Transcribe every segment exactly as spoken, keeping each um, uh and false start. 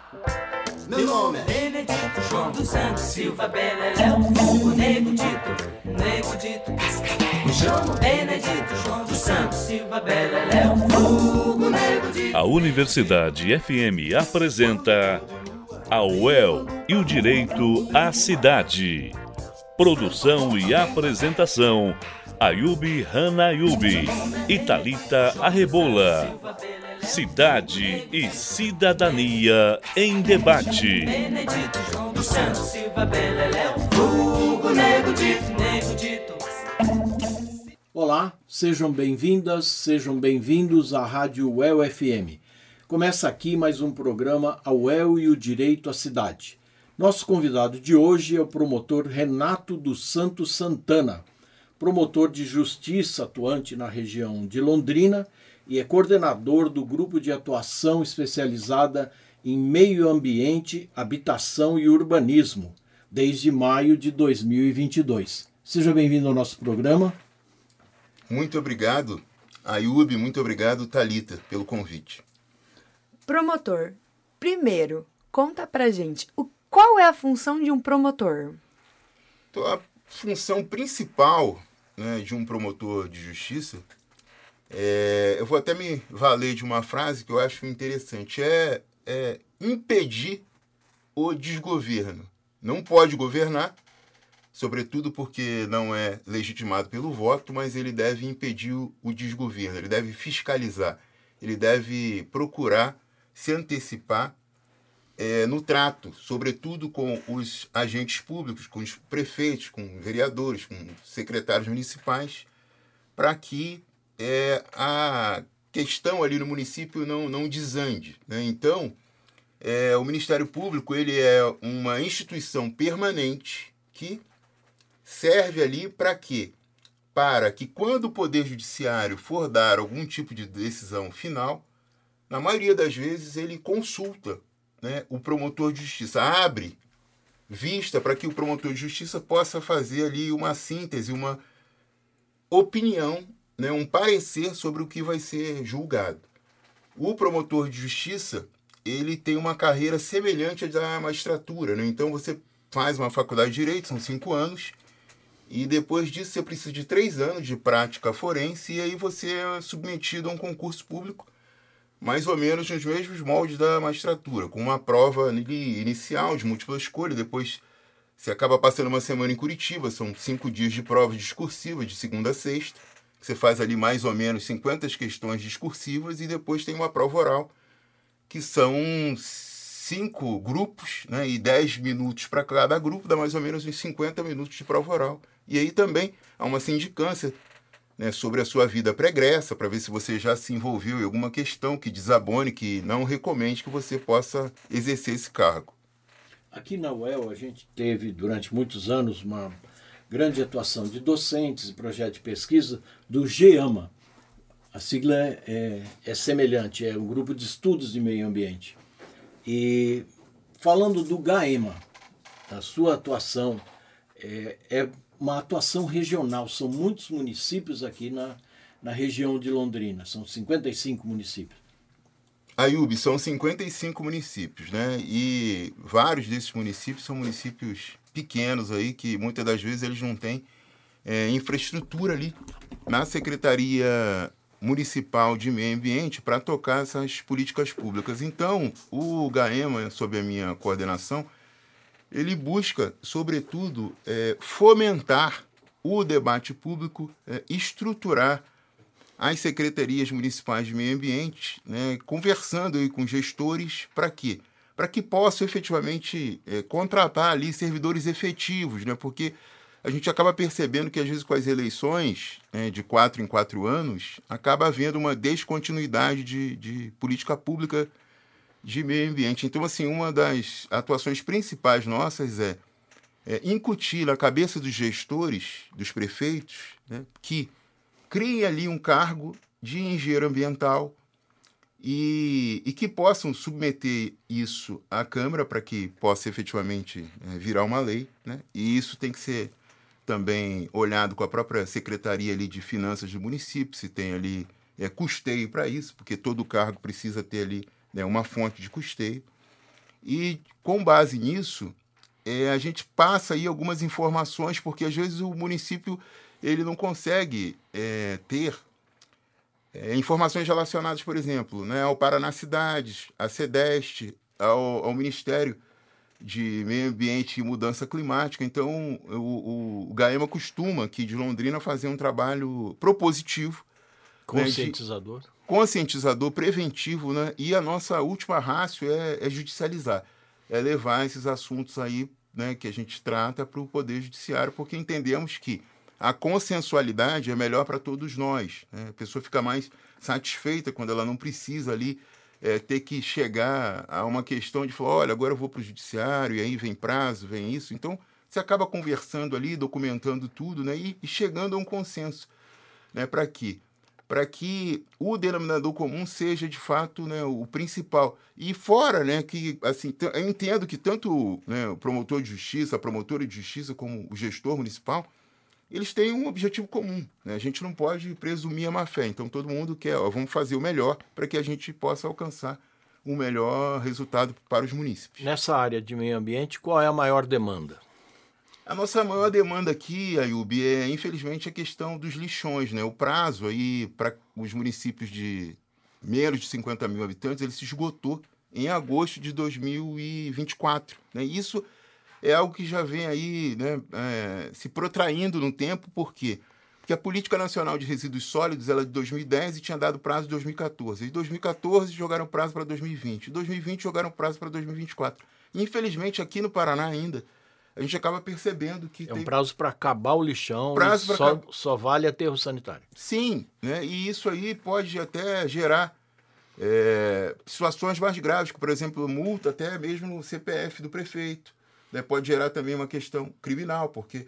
Meu nome é Benedito João dos Santos Silva Beleléu, o Nego Dito, Nego Dito Cascavel. Me chamo Benedito João dos Santos Silva Beleléu, o Nego Dito. A Universidade F M apresenta a U E L e o Direito à Cidade. Produção e apresentação, Ayubi Hanayubi e Thalita Arrebola. Cidade e Cidadania em Debate. Benedito João dos Santos Silva Beleléu, o Nego Dito, Nego Dito. Olá, sejam bem-vindas, sejam bem-vindos à Rádio U E L F M. Começa aqui mais um programa A U E L e o Direito à Cidade. Nosso convidado de hoje é o promotor Renato dos Santos Santana, promotor de justiça atuante na região de Londrina e é coordenador do Grupo de Atuação Especializada em Meio Ambiente, Habitação e Urbanismo, desde maio de dois mil e vinte e dois. Seja bem-vindo ao nosso programa. Muito obrigado, Ayubi, muito obrigado, Thalita, pelo convite. Promotor, primeiro, conta pra gente, o, qual é a função de um promotor? Então, a função principal, né, de um promotor de justiça, é, eu vou até me valer de uma frase que eu acho interessante, é, é impedir o desgoverno. Não pode governar, sobretudo porque não é legitimado pelo voto, mas ele deve impedir o, o desgoverno, ele deve fiscalizar, ele deve procurar se antecipar é, no trato, sobretudo com os agentes públicos, com os prefeitos, com vereadores, com secretários municipais, para que é, a questão ali no município não, não desande, né? Então, é, o Ministério Público ele é uma instituição permanente que serve ali para quê? Para que quando o Poder Judiciário for dar algum tipo de decisão final, na maioria das vezes ele consulta, né, o promotor de justiça, abre vista para que o promotor de justiça possa fazer ali uma síntese, uma opinião, né, um parecer sobre o que vai ser julgado. O promotor de justiça ele tem uma carreira semelhante à da magistratura, né? Então você faz uma faculdade de Direito, são cinco anos, e depois disso você precisa de três anos de prática forense, e aí você é submetido a um concurso público, mais ou menos nos mesmos moldes da magistratura, com uma prova inicial de múltipla escolha, depois você acaba passando uma semana em Curitiba, são cinco dias de prova discursiva, de segunda a sexta, você faz ali mais ou menos cinquenta questões discursivas, e depois tem uma prova oral, que são cinco grupos, né, e dez minutos para cada grupo, dá mais ou menos uns cinquenta minutos de prova oral. E aí também há uma sindicância, né, sobre a sua vida pregressa, para ver se você já se envolveu em alguma questão que desabone, que não recomende que você possa exercer esse cargo. Aqui na U E L a gente teve durante muitos anos uma grande atuação de docentes e projeto de pesquisa do GEAMA. A sigla é, é, é semelhante, é um grupo de estudos de meio ambiente. E falando do GAEMA, a sua atuação é, é uma atuação regional, são muitos municípios aqui na, na região de Londrina, são cinquenta e cinco municípios. Ayubi, são cinquenta e cinco municípios, né? E vários desses municípios são municípios pequenos aí, que muitas das vezes eles não têm é, infraestrutura ali na Secretaria Municipal de Meio Ambiente para tocar essas políticas públicas. Então, o GAEMA, sob a minha coordenação, ele busca, sobretudo, é, fomentar o debate público, é, estruturar as secretarias municipais de meio ambiente, né, conversando aí com gestores para quê? Para que possam efetivamente é, contratar ali servidores efetivos, né, porque a gente acaba percebendo que, às vezes, com as eleições, né, de quatro em quatro anos, acaba havendo uma descontinuidade de, de política pública de meio ambiente. Então, assim, uma das atuações principais nossas é, é incutir na cabeça dos gestores, dos prefeitos, né, que criem ali um cargo de engenheiro ambiental e, e que possam submeter isso à Câmara para que possa efetivamente é, virar uma lei, né? E isso tem que ser também olhado com a própria Secretaria ali de Finanças do município, se tem ali é, custeio para isso, porque todo cargo precisa ter ali, né, uma fonte de custeio. E, com base nisso, é, a gente passa aí algumas informações, porque às vezes o município ele não consegue é, ter é, informações relacionadas, por exemplo, né, ao Paraná Cidades, à SEDEST, ao, ao Ministério de Meio Ambiente e Mudança Climática. Então, o, o, o GAEMA costuma, aqui de Londrina, fazer um trabalho propositivo. Conscientizador. Né, de, conscientizador, preventivo, né? E a nossa última ratio é, é judicializar, é levar esses assuntos aí, né, que a gente trata para o Poder Judiciário, porque entendemos que a consensualidade é melhor para todos nós. Né? A pessoa fica mais satisfeita quando ela não precisa ali é, ter que chegar a uma questão de falar, olha, agora eu vou para o judiciário, e aí vem prazo, vem isso. Então, você acaba conversando ali, documentando tudo, né, e, e chegando a um consenso. Né, para quê? Para que o denominador comum seja, de fato, né, o principal. E fora, né, que, assim, eu entendo que tanto, né, o promotor de justiça, a promotora de justiça, como o gestor municipal, eles têm um objetivo comum. Né? A gente não pode presumir a má-fé. Então, todo mundo quer, ó, vamos fazer o melhor para que a gente possa alcançar o melhor resultado para os munícipes. Nessa área de meio ambiente, qual é a maior demanda? A nossa maior demanda aqui, Ayub, é, infelizmente, a questão dos lixões. Né? O prazo aí para os municípios de menos de cinquenta mil habitantes, ele se esgotou em agosto de dois mil e vinte e quatro. Né? Isso é algo que já vem aí, né, é, se protraindo no tempo. Por quê? Porque a Política Nacional de Resíduos Sólidos ela é de dois mil e dez e tinha dado prazo de dois mil e quatorze. Em dois mil e quatorze jogaram prazo para dois mil e vinte. Em dois mil e vinte jogaram prazo para dois mil e vinte e quatro. Infelizmente, aqui no Paraná ainda, a gente acaba percebendo que... É um tem... prazo para acabar o lixão, prazo pra só, acab... só vale aterro sanitário. Sim, né? E isso aí pode até gerar é, situações mais graves, como, por exemplo, multa até mesmo no C P F do prefeito. Né? Pode gerar também uma questão criminal, porque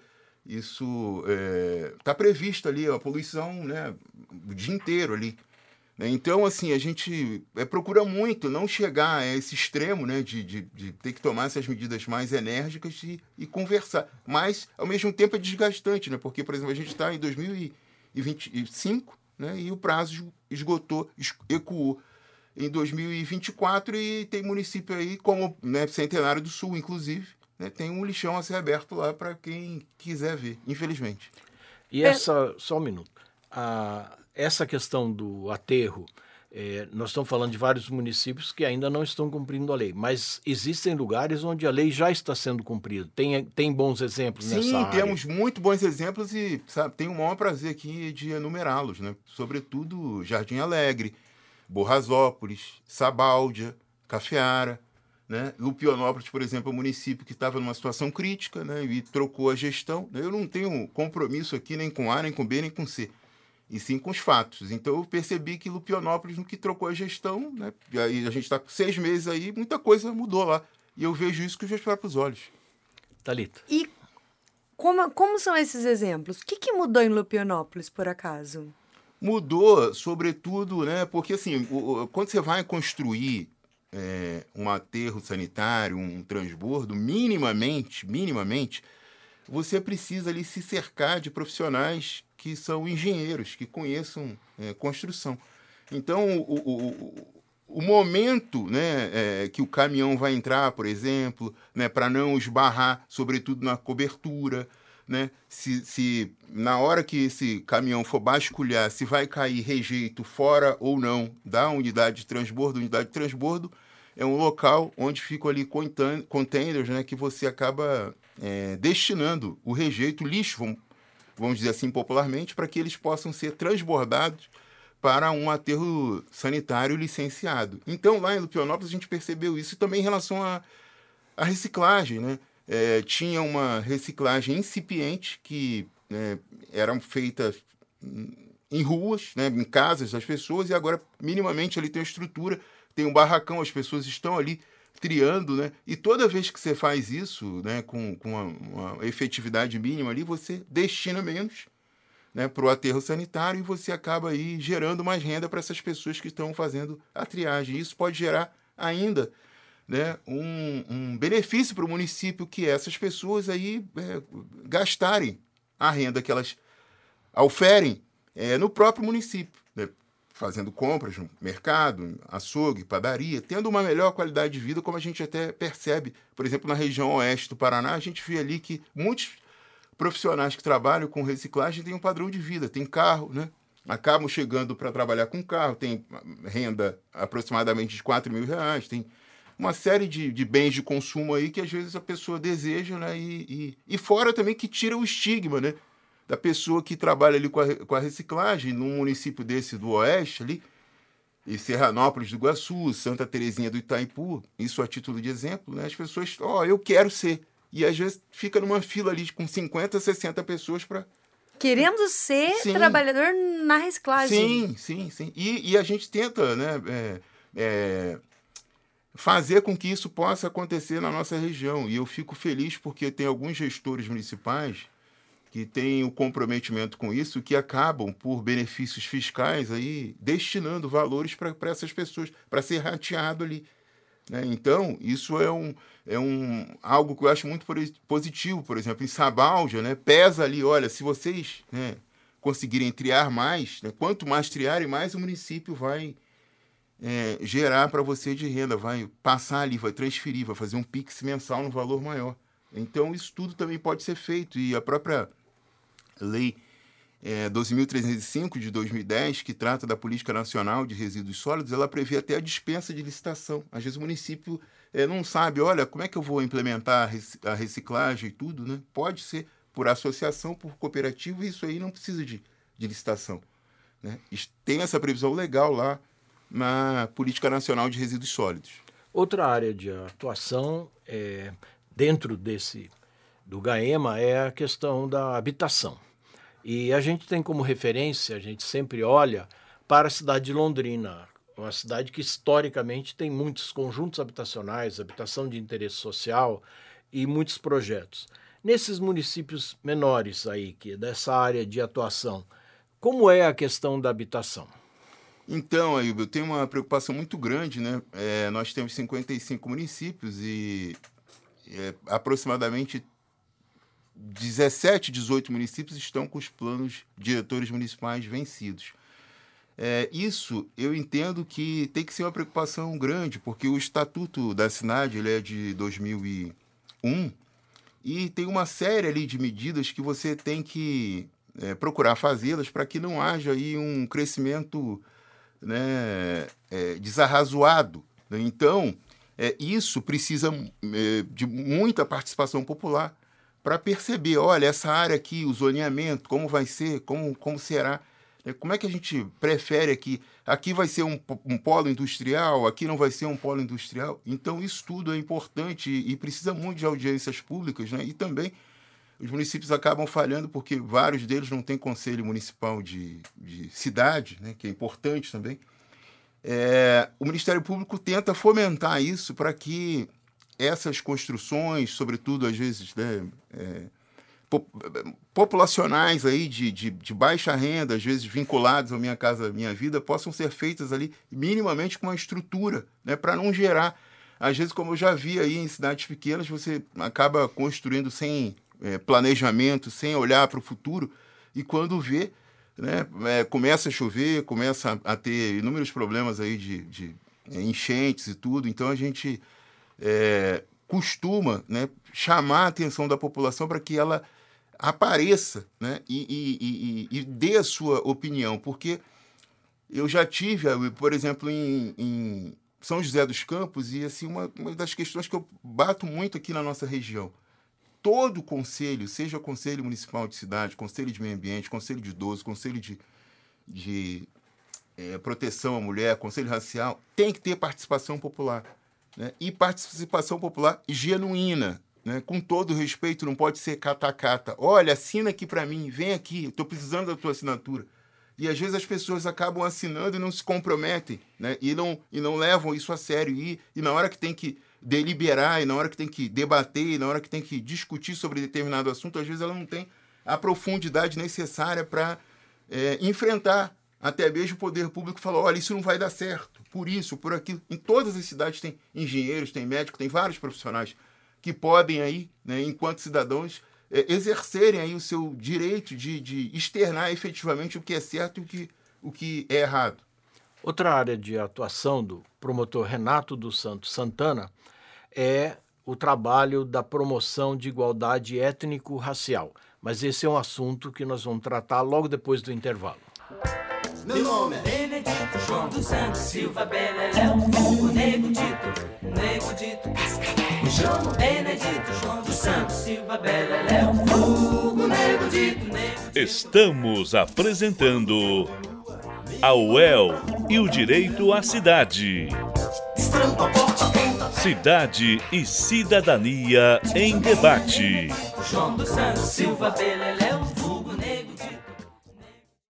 isso está é, previsto ali, a poluição, né, o dia inteiro ali. Então, assim, a gente é, procura muito não chegar a esse extremo, né, de, de, de ter que tomar essas medidas mais enérgicas e, e conversar. Mas, ao mesmo tempo, é desgastante, né? Porque, por exemplo, a gente está em dois mil e vinte e cinco, né, e o prazo esgotou, ecoou em dois mil e vinte e quatro, e tem município aí, como, né, Centenário do Sul, inclusive, né, tem um lixão a ser aberto lá para quem quiser ver, infelizmente. E essa, só um minuto, a... essa questão do aterro, é, nós estamos falando de vários municípios que ainda não estão cumprindo a lei, mas existem lugares onde a lei já está sendo cumprida. Tem, tem bons exemplos Sim, nessa área? Sim, temos muito bons exemplos e, sabe, tenho o maior prazer aqui de enumerá-los, né? Sobretudo Jardim Alegre, Borrasópolis, Sabáudia, Cafeara, né? Lupionópolis, por exemplo, é um município que estava numa situação crítica, né, e trocou a gestão. Eu não tenho compromisso aqui nem com A, nem com B, nem com C, e sim com os fatos. Então, eu percebi que Lupionópolis, no que trocou a gestão, né, e aí a gente está com seis meses aí, muita coisa mudou lá. E eu vejo isso com os meus próprios olhos. Thalita. E como, como são esses exemplos? O que, que mudou em Lupionópolis, por acaso? Mudou, sobretudo, né, porque assim, o, o, quando você vai construir é, um aterro sanitário, um transbordo, minimamente, minimamente, você precisa ali se cercar de profissionais que são engenheiros, que conheçam é, construção. Então, o, o, o momento, né, é, que o caminhão vai entrar, por exemplo, né, para não esbarrar, sobretudo na cobertura, né, se, se na hora que esse caminhão for basculhar, se vai cair rejeito fora ou não da unidade de transbordo, unidade de transbordo é um local onde ficam ali containers, né, que você acaba é, destinando o rejeito, o lixo, vamos, vamos dizer assim popularmente, para que eles possam ser transbordados para um aterro sanitário licenciado. Então, lá em Lupionópolis, a gente percebeu isso, e também em relação à reciclagem, né? É, tinha uma reciclagem incipiente que, né, eram feitas em ruas, né, em casas das pessoas, e agora minimamente ali tem uma estrutura, tem um barracão, as pessoas estão ali triando, né, e toda vez que você faz isso, né, com, com uma, uma efetividade mínima ali, você destina menos, né, para o aterro sanitário, e você acaba aí gerando mais renda para essas pessoas que estão fazendo a triagem. Isso pode gerar ainda, né, um, um benefício para o município, que é essas pessoas aí é, gastarem a renda que elas auferem é, no próprio município, né, fazendo compras no mercado, açougue, padaria, tendo uma melhor qualidade de vida, como a gente até percebe. Por exemplo, na região oeste do Paraná, a gente vê ali que muitos profissionais que trabalham com reciclagem têm um padrão de vida, tem carro, né? Acabam chegando para trabalhar com carro, tem renda aproximadamente de quatro mil reais, tem uma série de, de bens de consumo aí que às vezes a pessoa deseja, né? E, e, e fora também que tira o estigma, né? Da pessoa que trabalha ali com a, com a reciclagem num município desse do Oeste ali, e Serranópolis do Iguaçu, Santa Terezinha do Itaipu, isso a título de exemplo, né? As pessoas, ó, oh, eu quero ser. E às vezes fica numa fila ali com cinquenta, sessenta pessoas para... Querendo ser sim. trabalhador na reciclagem. Sim, sim, sim. E, e a gente tenta, né, é, é, fazer com que isso possa acontecer na nossa região. E eu fico feliz porque tem alguns gestores municipais que têm o comprometimento com isso, que acabam, por benefícios fiscais, aí, destinando valores para essas pessoas, para ser rateado ali. Né? Então, isso é, um, é um, algo que eu acho muito positivo. Por exemplo, em Sabáldia, né, pesa ali, olha, se vocês, né, conseguirem triar mais, né, quanto mais triarem, mais o município vai é, gerar para você de renda, vai passar ali, vai transferir, vai fazer um Pix mensal no valor maior. Então, isso tudo também pode ser feito. E a própria Lei é, doze mil trezentos e cinco de dois mil e dez, que trata da Política Nacional de Resíduos Sólidos, ela prevê até a dispensa de licitação. Às vezes o município é, não sabe, olha, como é que eu vou implementar a reciclagem e tudo, né? Pode ser por associação, por cooperativa, e isso aí não precisa de, de licitação. Né? Tem essa previsão legal lá na Política Nacional de Resíduos Sólidos. Outra área de atuação é, dentro desse do GAEMA é a questão da habitação. E a gente tem como referência, a gente sempre olha para a cidade de Londrina, uma cidade que historicamente tem muitos conjuntos habitacionais, habitação de interesse social e muitos projetos. Nesses municípios menores aí, que é dessa área de atuação, como é a questão da habitação? Então, Ailton, eu tenho uma preocupação muito grande, né? É, nós temos cinquenta e cinco municípios e é, aproximadamente dezessete, dezoito municípios estão com os planos diretores municipais vencidos. É, isso eu entendo que tem que ser uma preocupação grande, porque o Estatuto da Cidade ele é de dois mil e um e tem uma série ali de medidas que você tem que é, procurar fazê-las para que não haja aí um crescimento, né, é, desarrazoado. Né? Então, é, isso precisa é, de muita participação popular para perceber, olha, essa área aqui, o zoneamento, como vai ser, como, como será, como é que a gente prefere aqui, aqui vai ser um, um polo industrial, aqui não vai ser um polo industrial. Então, isso tudo é importante e, e precisa muito de audiências públicas, né? E também os municípios acabam falhando porque vários deles não têm conselho municipal de, de cidade, né? Que é importante também. É, o Ministério Público tenta fomentar isso para que essas construções, sobretudo, às vezes, né, é, populacionais aí de, de, de baixa renda, às vezes vinculadas ao Minha Casa Minha Vida, possam ser feitas ali minimamente com uma estrutura, né, para não gerar. Às vezes, como eu já vi aí em cidades pequenas, você acaba construindo sem é, planejamento, sem olhar para o futuro, e quando vê, né, é, começa a chover, começa a, a ter inúmeros problemas aí de, de enchentes e tudo. Então, a gente É, costuma, né, chamar a atenção da população para que ela apareça, né, e, e, e, e dê a sua opinião, porque eu já tive, por exemplo, em, em São José dos Campos, e assim, uma, uma das questões que eu bato muito aqui na nossa região, todo conselho, seja conselho municipal de cidade, conselho de meio ambiente, conselho de idoso, conselho de, de é, proteção à mulher, conselho racial, tem que ter participação popular. Né? E participação popular genuína, né? Com todo respeito, não pode ser cata-cata. Olha, assina aqui para mim, vem aqui, estou precisando da tua assinatura. E às vezes as pessoas acabam assinando e não se comprometem, né? e, não, e não levam isso a sério. E, e na hora que tem que deliberar, e na hora que tem que debater, e na hora que tem que discutir sobre determinado assunto, às vezes ela não tem a profundidade necessária para é, enfrentar. Até mesmo o poder público falou, olha, isso não vai dar certo, por isso, por aquilo. Em todas as cidades tem engenheiros, tem médicos, tem vários profissionais que podem aí, né, enquanto cidadãos, é, exercerem aí o seu direito de, de externar efetivamente o que é certo e o que, o que é errado. Outra área de atuação do promotor Renato dos Santos Santana é o trabalho da promoção de igualdade étnico-racial. Mas esse é um assunto que nós vamos tratar logo depois do intervalo. Meu nome é Benedito João dos Santos Silva Beleléu, o Nego Dito, Nego Dito Cascavel. Me chamo Benedito João dos Santos Silva Beleléu, o Nego Dito, Nego Dito. Estamos apresentando a U E L e o direito à cidade. Cidade e cidadania em debate. João dos Santos Silva Beleléu.